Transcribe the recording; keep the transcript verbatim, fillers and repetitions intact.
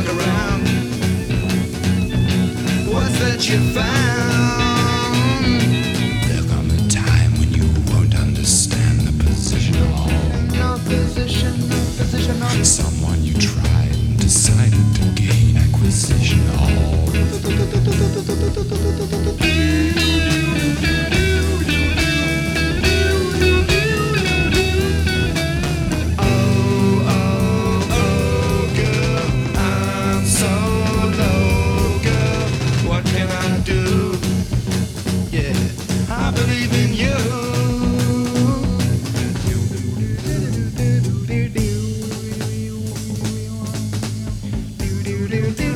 look around. What's that you found? There'll come a time when you won't understand the position of all. No position, no position of someone you tried and decided to gain acquisition of. I believe in you. Do do do do do do do do do.